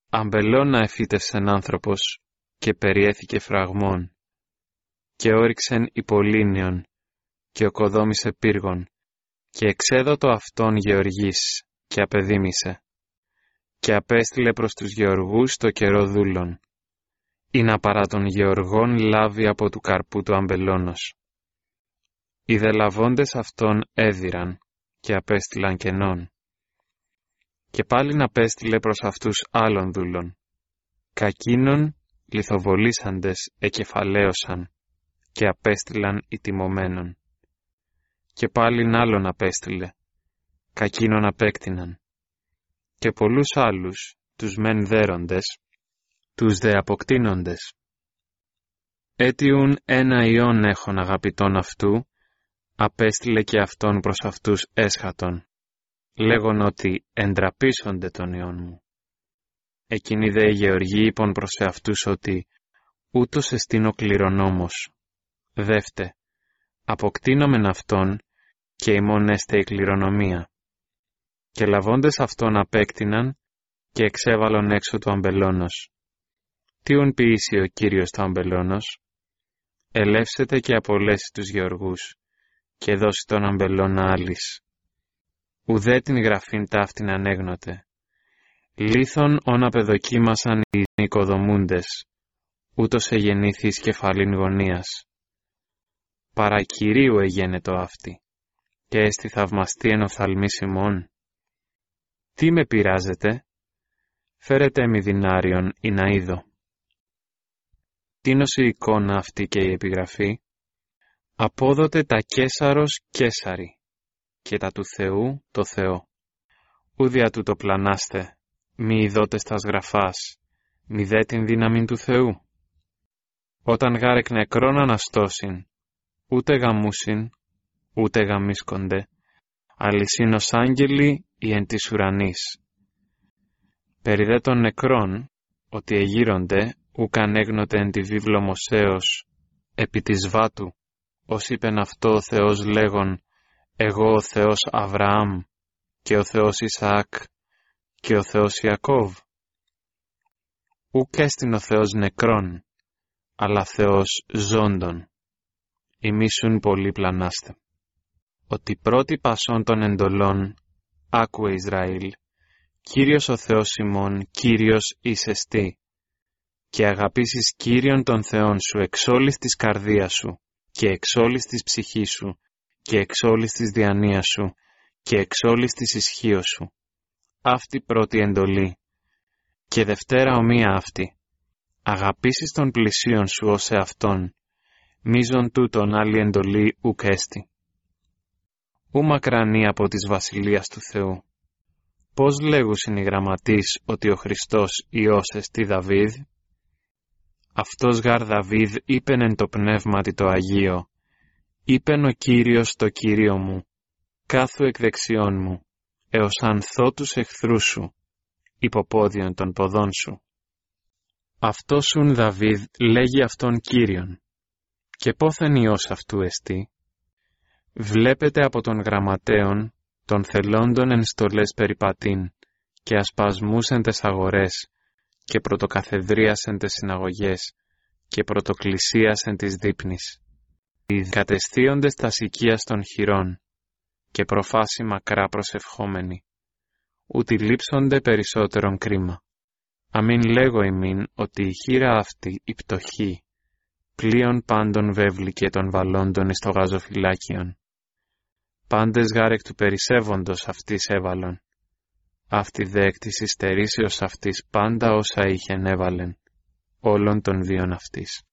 αμπελώνα εφύτευσεν άνθρωπος και περιέθηκε φραγμών και όριξεν υπολίνιον και οκοδόμησε πύργων και εξέδωτο αυτόν γεωργής και απεδήμησε και απέστειλε προς τους γεωργούς το καιρό δούλων ή να παρά των γεωργών λάβει από του καρπού του αμπελώνος. Οι δε λαβώντες αυτόν έδιραν και απέστειλαν κενών. Και πάλιν απέστειλε προς αυτούς άλλων δούλων. Κακίνων λιθοβολήσαντες εκεφαλαίωσαν και απέστειλαν ητιμωμένων. Και πάλιν άλλων απέστειλε, κακίνων απέκτηναν. Και πολλούς άλλους, τους μεν δέροντες, τους δε αποκτήνοντες. Έτιουν ένα ιόν έχων αγαπητών αυτού, απέστειλε και αυτόν προς αυτούς έσχατον, λέγον ότι εντραπίσονται τον ιόν μου. Εκείνοι δε οι γεωργοί είπαν προς εαυτούς ότι ούτως εστίν ο κληρονόμος. Δεύτε, αποκτήνομεν αυτόν και ημών έστε η κληρονομία. Και λαβώντες αυτόν απέκτηναν και εξέβαλον έξω του αμπελώνος. Τίον ποιήσει ο Κύριος το αμπελώνος? Ελεύσετε και απολέσει τους γεωργούς και δώσει τον αμπελώνα άλλης. Ουδέ την γραφήν ταύτην ανέγνοτε. Λίθον όν απεδοκίμασαν οι οικοδομούντες, ούτως εγεννήθης κεφαλήν γωνίας. Παρά Κυρίου εγένετο αυτή, και έστι θαυμαστή εν οφθαλμής ημών. Τι με πειράζετε? Φέρετε μη δινάριον ή να είδω. Τίνος η εικόνα αυτή και η επιγραφή? Απόδοτε τα Κέσαρος Κέσαρι, και τα του Θεού το Θεό. Ούδια του το πλανάστε, μη ειδότες τας γραφάς, μη δε την δύναμην του Θεού. Όταν γάρεκ νεκρόν αναστώσιν, ούτε γαμούσιν, ούτε γαμίσκονται, αλυσίν ως άγγελοι ή εν της ουρανής. Περί δε των νεκρών, ότι εγείρονται, ουκ ανέγνοτε εν τη βίβλο Μωσέως, επί της βάτου, ως είπεν αυτό ο Θεός λέγον, εγώ ο Θεός Αβραάμ, και ο Θεός Ισαάκ, και ο Θεός Ιακώβ. Ουκ έστιν ο Θεός νεκρών, αλλά Θεός ζώντων. Ημίσουν πολύ πλανάστε. Ότι πρώτη πασών των εντολών, άκουε Ισραήλ, Κύριος ο Θεός ημών, Κύριος εις εστί, και αγαπήσεις Κύριον τον Θεόν σου εξ όλης της καρδίας σου, και εξ όλης της ψυχής σου, και εξ όλης της διανοίας σου, και εξ όλης της ισχύως σου. Αυτή πρώτη εντολή. Και δευτέρα ομοία αυτή. Αγαπήσεις τον πλησίον σου ως εαυτόν, μίζον τούτον άλλη εντολή ουκ έστι. Ου μακρανή από της βασιλείας του Θεού. Πώς λέγουσιν οι γραμματείς ότι ο Χριστός Υιός εστι Δαβίδ? Αυτός γαρ Δαβίδ είπεν εν το πνεύματι το Αγίο, είπεν ο Κύριος το Κύριο μου, κάθου εκ δεξιών μου, έως ανθώ τους εχθρούς σου, υποπόδιον των ποδών σου. Αυτός ουν Δαβίδ λέγει αυτόν Κύριον, και πόθεν Υιός αυτού εστί? Βλέπετε από των γραμματέων, των θελόντων εν στολές περιπατήν, και ασπασμούς εν τες αγορές, και πρωτοκαθεδρίας εν τες συναγωγές, και πρωτοκλησίας εν της δείπνης. Κατεστίοντες τας οικίας των χειρών, και προφάση μακρά προσευχόμενοι, ούτι λείψονται περισσότερον κρίμα. Αμήν λέγω ημίν ότι η χείρα αυτή η πτωχή, πλέον πάντων βέβληκε των βαλόντων εις το γαζοφυλάκιον. Πάντες γάρεκ του περισσεύοντος αυτής έβαλον. Αυτή δε εκ της υστερήσεως αυτής πάντα όσα είχεν έβαλεν, όλων των βίων αυτής.